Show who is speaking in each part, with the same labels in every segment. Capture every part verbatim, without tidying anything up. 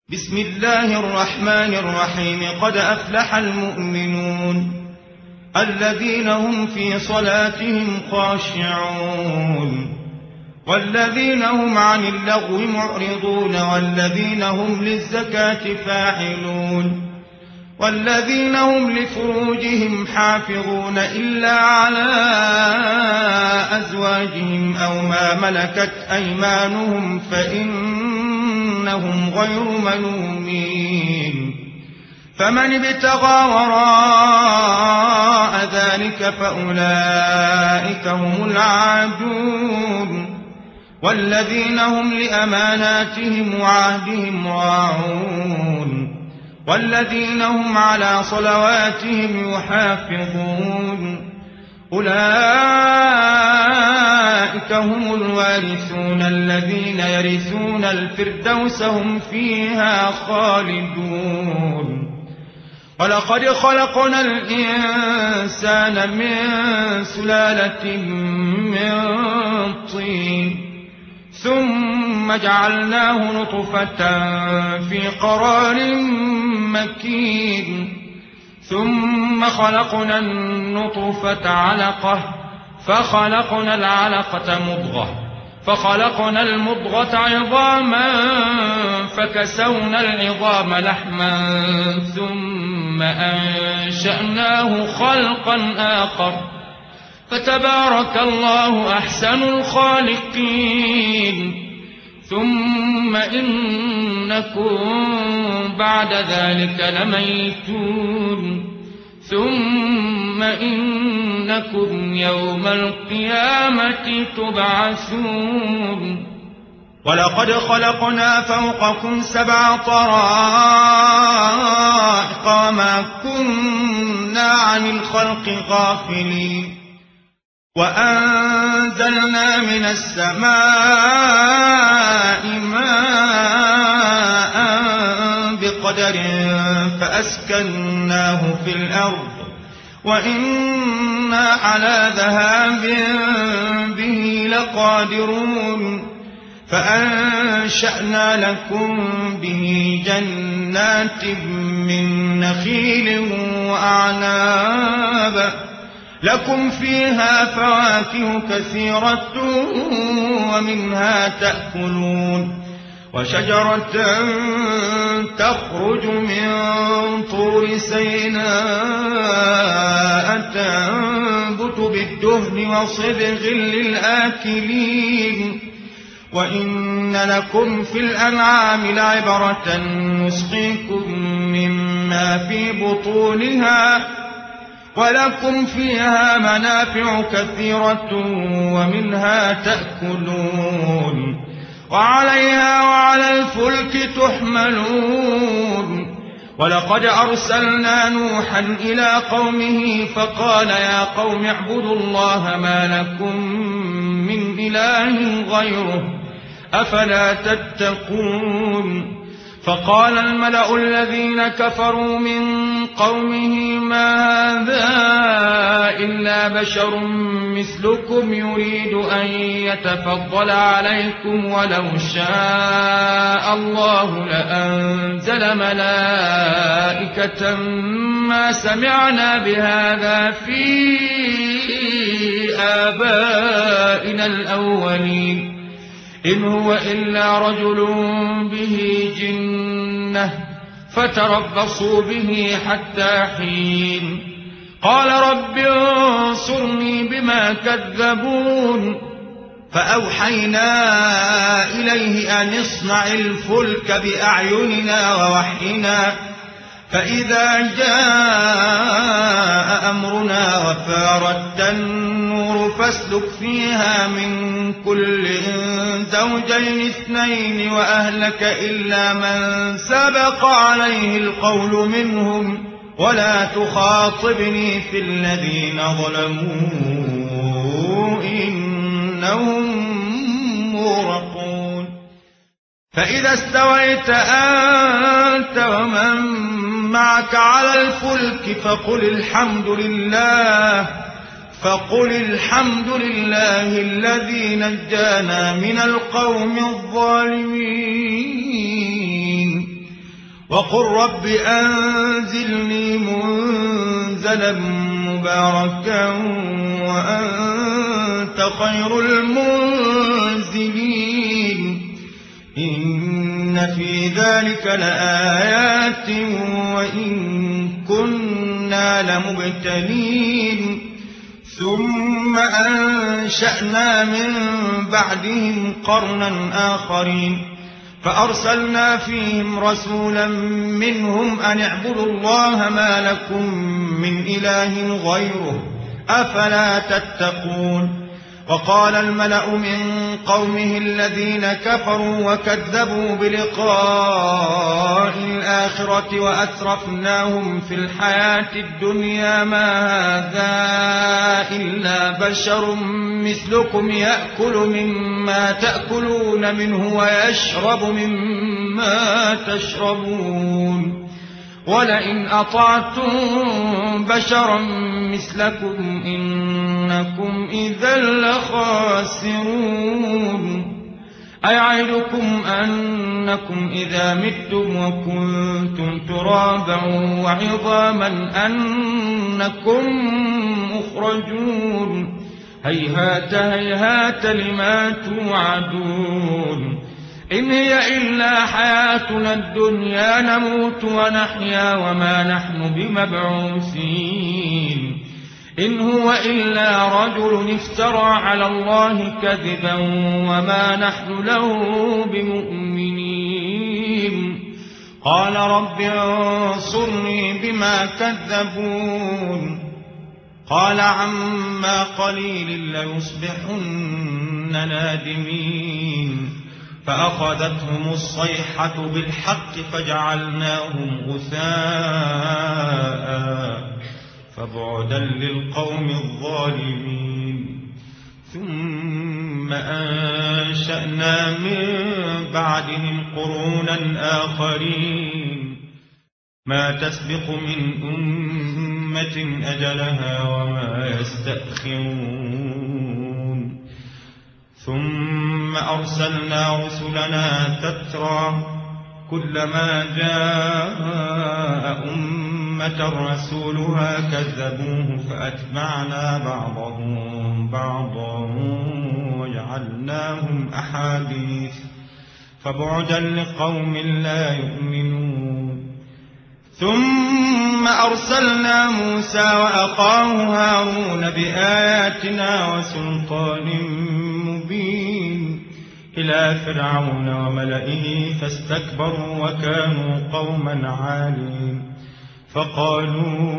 Speaker 1: بسم الله الرحمن الرحيم. قد أفلح المؤمنون الذين هم في صلاتهم خاشعون والذين هم عن اللغو معرضون والذين هم للزكاة فاعلون والذين هم لفروجهم حافظون إلا على أزواجهم أو ما ملكت أيمانهم فإنهم غير ملومين. فمن ابتغى وراء ذلك فأولئك هم العادون والذين هم لأماناتهم وعهدهم راعون والذين هم على صلواتهم يحافظون. أولئك هم الوارثون الذين يرثون الفردوس هم فيها خالدون. ولقد خلقنا الإنسان من سلالة من طين ثم جعلناه نطفة في قرار مكين ثم خلقنا النطفة علقة فخلقنا العلقة مضغة فخلقنا المضغة عظاما فكسونا العظام لحما ثم أنشأناه خلقا آخر فتبارك الله أحسن الخالقين. ثم إنكم بعد ذلك لميتون ثم إنكم يوم القيامة تبعثون. ولقد خلقنا فوقكم سبع طرائق وما كنا عن الخلق غافلين. وأنزلنا من السماء ماء بقدر فأسكناه في الأرض وإنا على ذهاب به لقادرون. فأنشأنا لكم به جنات من نخيل وأعناب لكم فيها فواكه كثيرة ومنها تأكلون. وشجرة تخرج من طور سيناء تنبت بالدهن وصبغ للآكلين. وإن لكم في الأنعام لعبرة نسقيكم مما في بطونها ولكم فيها منافع كثيرة ومنها تأكلون وعليها وعلى الفلك تحملون. ولقد أرسلنا نوحا إلى قومه فقال يا قوم اعبدوا الله ما لكم من إله غيره أفلا تتقون. فقال الملأ الذين كفروا من قومه ما هذا إلا بشر مثلكم يريد أن يتفضل عليكم ولو شاء الله لأنزل ملائكة ما سمعنا بهذا في آبائنا الأولين إن هو إلا رجل به جنة فتربصوا به حتى حين. قال رب انصرني بما كذبون. فأوحينا إليه أن اصنع الفلك بأعيننا ووحينا فإذا جاء أمرنا وفارت النور فاسلك فيها من كل زوجين اثنين وأهلك إلا من سبق عليه القول منهم ولا تخاطبني في الذين ظلموا إنهم مغرقون. فإذا استويت أنت ومن معك على الفلك فقل الحمد لله فقل الحمد لله الذي نجانا من القوم الظالمين وقل رب أنزلني منزلا مباركا وأنت خير المنزلين إن في ذلك لآيات وإن كنا لمبتلين ثم أنشأنا من بعدهم قرنا آخرين فأرسلنا فيهم رسولا منهم أن اعبدوا الله ما لكم من إله غيره أفلا تتقون وقال الملأ من قومه الذين كفروا وكذبوا بلقاء الآخرة وأترفناهم في الحياة الدنيا ما هذا إلا بشر مثلكم يأكل مما تأكلون منه ويشرب مما تشربون ولئن أطعتم بشرا مثلكم إنكم إذا لخاسرون أيعدكم أنكم إذا متم وكنتم ترابا وعظاما أنكم مخرجون هيهات هيهات لما توعدون إن هي إلا حياتنا الدنيا نموت ونحيا وما نحن بمبعوثين إن هو إلا رجل افترى على الله كذبا وما نحن له بمؤمنين قال رب انصرني بما كذبون قال عما قليل ليصبحن نادمين فأخذتهم الصيحة بالحق فجعلناهم غثاء فبعدا للقوم الظالمين ثم أنشأنا من بعدهم قرونا آخرين ما تسبق من أمة أجلها وما يستأخرون ثم أرسلنا رسلنا تترى كلما جاء أمة رسولها كذبوه فأتبعنا بعضهم بعضا وجعلناهم أحاديث فبعدا لقوم لا يؤمنون ثم أرسلنا موسى وأخاه هارون بآياتنا وسلطان مبين إلى فرعون وملئه فاستكبروا وكانوا قوما عالين فقالوا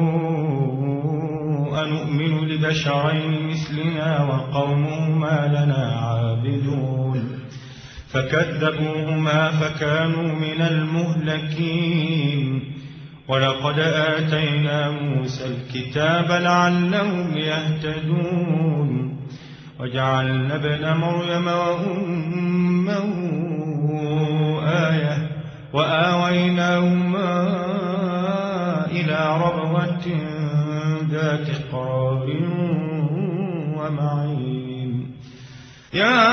Speaker 1: أنؤمن لبشرين مثلنا وقومهما لنا عابدون فكذبوهما فكانوا من المهلكين ولقد آتينا موسى الكتاب لعلهم يهتدون وجعلنا ابن مريم وأمه آية وآويناهما إلى ربوة ذات قرار ومعين يا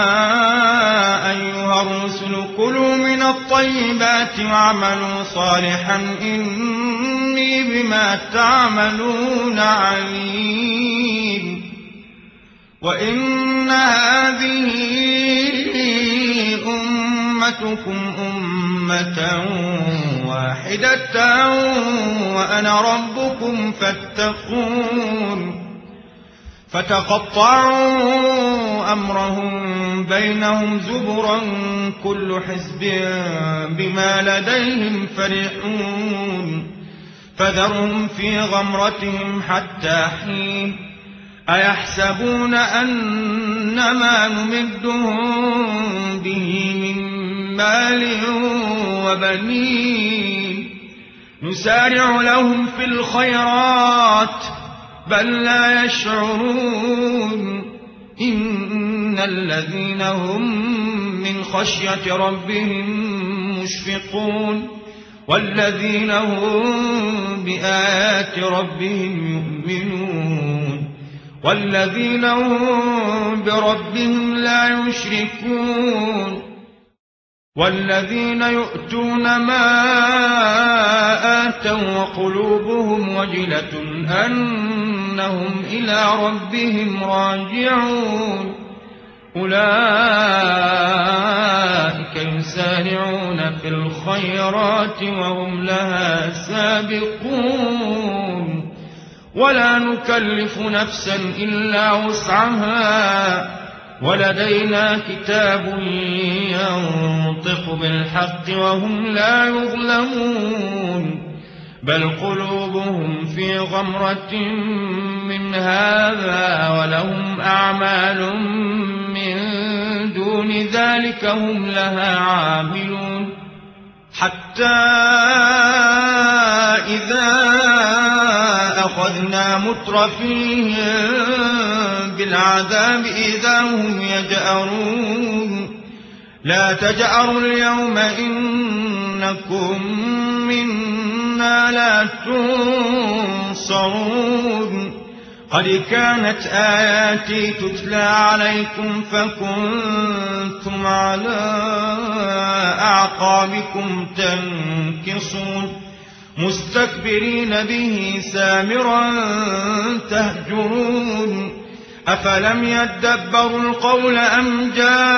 Speaker 1: أيها الرسل كلوا من الطيبات واعملوا صالحا إني بما تعملون عليم وإن هذه أمتكم أمة واحدة وأنا ربكم فاتقون فتقطعوا أمرهم بينهم زبرا كل حزب بما لديهم فرحون فذرهم في غمرتهم حتى حين أيحسبون أن ما نمدهم به من مال وبنين نسارع لهم في الخيرات بل لا يشعرون إن الذين هم من خشية ربهم مشفقون والذين هم بآيات ربهم يؤمنون والذين هم بربهم لا يشركون والذين يؤتون ما آتوا وقلوبهم وجلة أنهم إلى ربهم راجعون أولئك يسارعون في الخيرات وهم لها سابقون ولا نكلف نفسا إلا وسعها ولدينا كتاب ينطق بالحق وهم لا يظلمون بل قلوبهم في غمرة من هذا ولهم أعمال من دون ذلك هم لها عاملون حتى إذا أخذنا مترفيهم بالعذاب إذا هم يجأرون لا تجأروا اليوم إنكم منا لا تنصرون قد كانت آياتي تتلى عليكم فكنتم على أعقابكم تنكصون مستكبرين به سامرا تهجرون أفلم يدبروا القول أم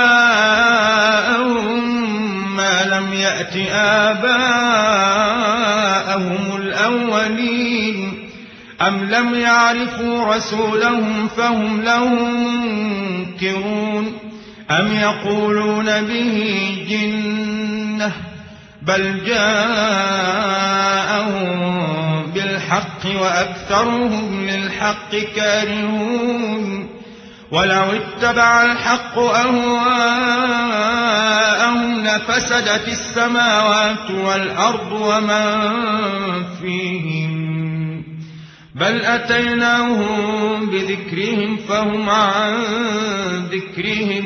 Speaker 1: جاءهم ما لم يأت آباءهم الأولين أم لم يعرفوا رسولهم فهم له منكرون أم يقولون به جنة بل جاءهم بالحق وأكثرهم للحق كارهون ولو اتبع الحق أهواءهم لفسدت السماوات والأرض ومن فيهن بل أتيناهم بذكرهم فهم عن ذكرهم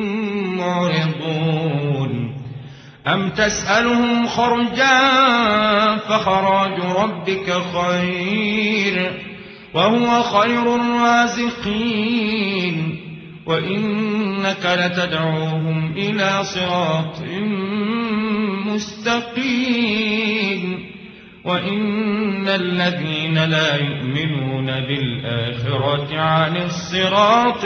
Speaker 1: معرضون أم تسألهم خرجا فخراج ربك خير وهو خير الرازقين وإنك لتدعوهم إلى صراط مستقيم وإن الذين لا يؤمنون بالآخرة عن الصراط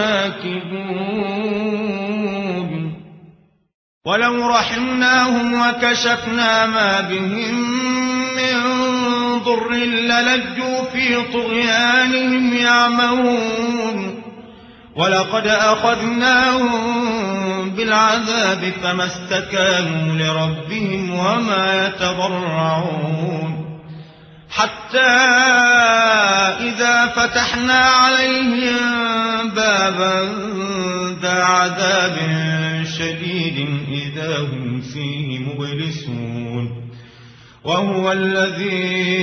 Speaker 1: لناكبون ولو رحمناهم وكشفنا ما بهم من ضر للجوا في طغيانهم يعمهون ولقد أخذناهم بالعذاب فما استكانوا لربهم وما يتضرعون حتى إذا فتحنا عليهم بابا ذا عذاب شديد إذا هم فيه مبلسون وهو الذي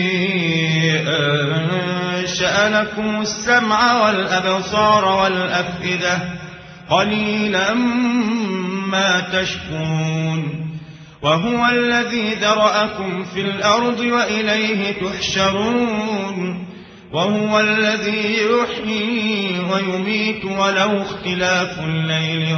Speaker 1: أنشأ لكم السمع والأبصار والأفئدة قليلا ما تشكرون وهو الذي ذرأكم في الأرض وإليه تحشرون وهو الذي يحيي ويميت وله اختلاف الليل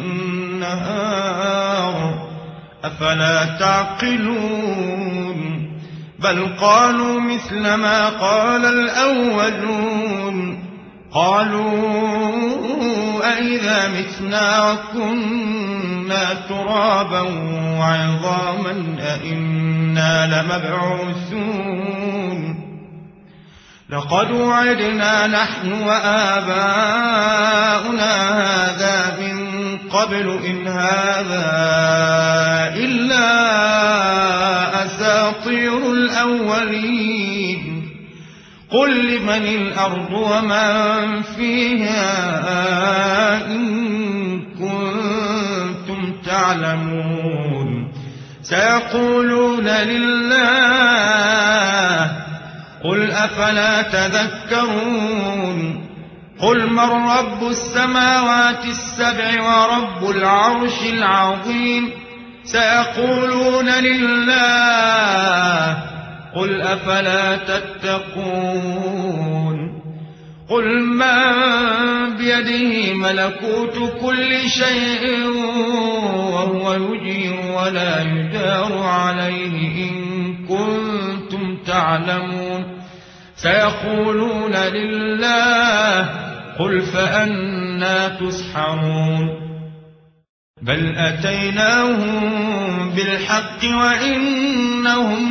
Speaker 1: والنهار أفلا تعقلون بل قالوا مثل ما قال الأولون قالوا أئذا متنا وكنا ترابا وعظاما أئنا لمبعوثون لقد وعدنا نحن وآباؤنا هذا من قبل إن هذا إلا أساطير الأولين قل لمن الأرض ومن فيها إن كنتم تعلمون سيقولون لله قل أفلا تذكرون قل من رب السماوات السبع ورب العرش العظيم سيقولون لله قل أفلا تتقون قل من بيده ملكوت كل شيء وهو يجير ولا يجار عليه إن كنتم تعلمون سيقولون لله قل فأنى تسحرون بل أتيناهم بالحق وإنهم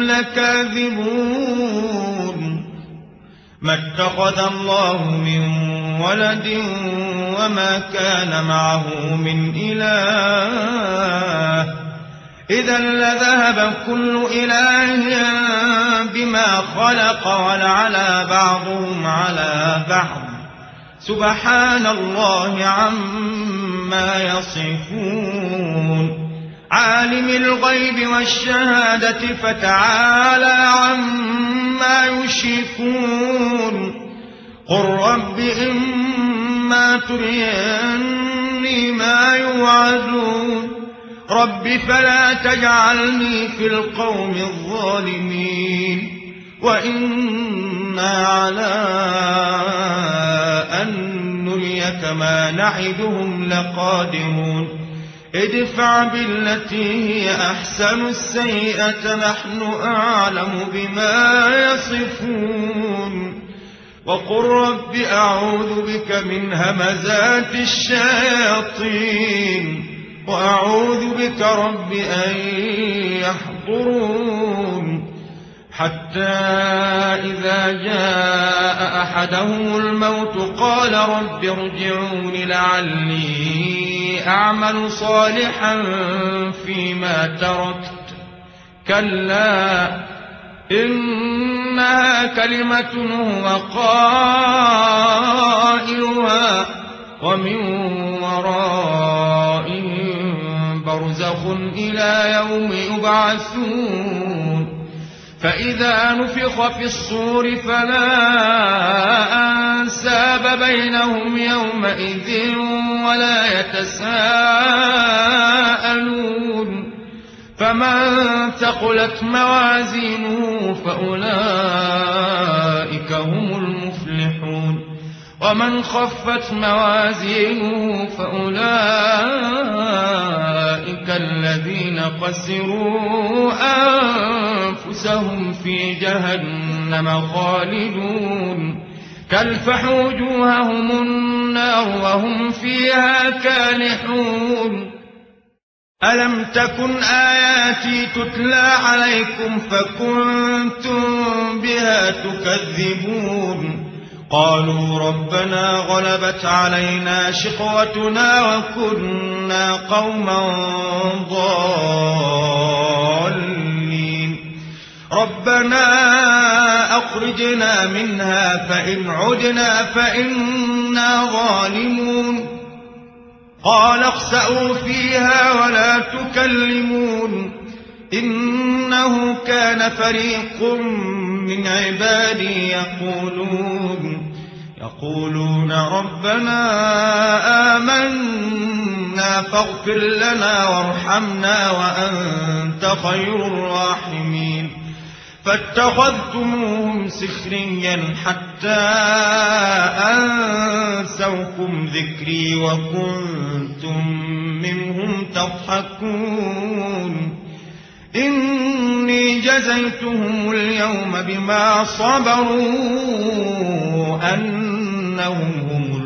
Speaker 1: لكاذبون ما اتخذ الله من ولد وما كان معه من إله إذا لذهب كل إله بما خلق ولعلى بعضهم على بعض سبحان الله عما يصفون عالم الغيب والشهادة فتعالى عما يشركون قل رب إما تريني ما يوعدون رب فلا تجعلني في القوم الظالمين وإنا على أن نريك ما نعدهم لقادرون ادفع بالتي هي أحسن السيئة نحن أعلم بما يصفون وقل رب أعوذ بك من همزات الشياطين وأعوذ بك رب أن يحضرون حتى إذا جاء أحدهم الموت قال رب ارجعون لعلي أعمل صالحا فيما تركت كلا إنها كلمة هو قائلها ومن ورائهم برزخ إلى يوم يبعثون فإذا نفخ في الصور فلا أنساب بينهم يومئذ ولا يتساءلون فمن ثقلت موازينه فأولئك هم المفلحون ومن خفت موازينه فأولئك الذين خسروا أنفسهم في جهنم خالدون تلفح وجوههم النار وهم فيها كالحون ألم تكن آياتي تتلى عليكم فكنتم بها تكذبون قالوا ربنا غلبت علينا شقوتنا وكنا قوما ضالين ربنا أخرجنا منها فإن عدنا فإنا ظالمون قال اخسئوا فيها ولا تكلمون إنه كان فريق من عبادي يقولون يقولون ربنا آمنا فاغفر لنا وارحمنا وأنت خير الراحمين فاتخذتموهم سخريا حتى أنسوكم ذكري وكنتم منهم تضحكون إني جزيتهم اليوم بما صبروا أنهم هم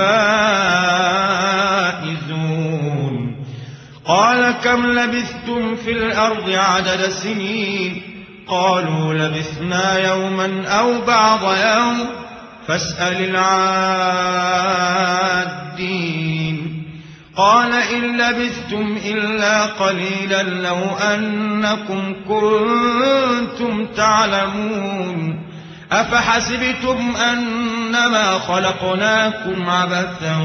Speaker 1: الفائزون قال كم لبثتم في الأرض عدد سنين قالوا لبثنا يوما أو بعض يوم فاسأل العادين قال إن لبثتم إلا قليلا لو أنكم كنتم تعلمون أفحسبتم أنما خلقناكم عبثا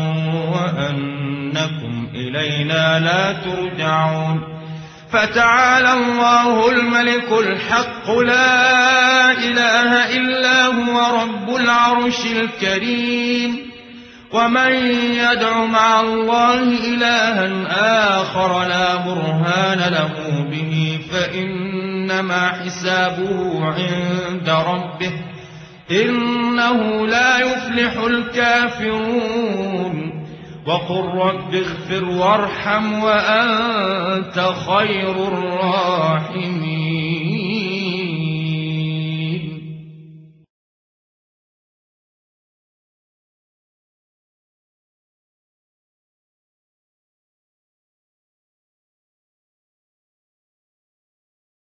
Speaker 1: وأنكم إلينا لا ترجعون فتعالى الله الملك الحق لا إله إلا هو رب العرش الكريم ومن يدع مع الله إلها آخر لا برهان له به فإنما حسابه عند ربه إنه لا يفلح الكافرون وقل رب اغفر وارحم وأنت خير الراحمين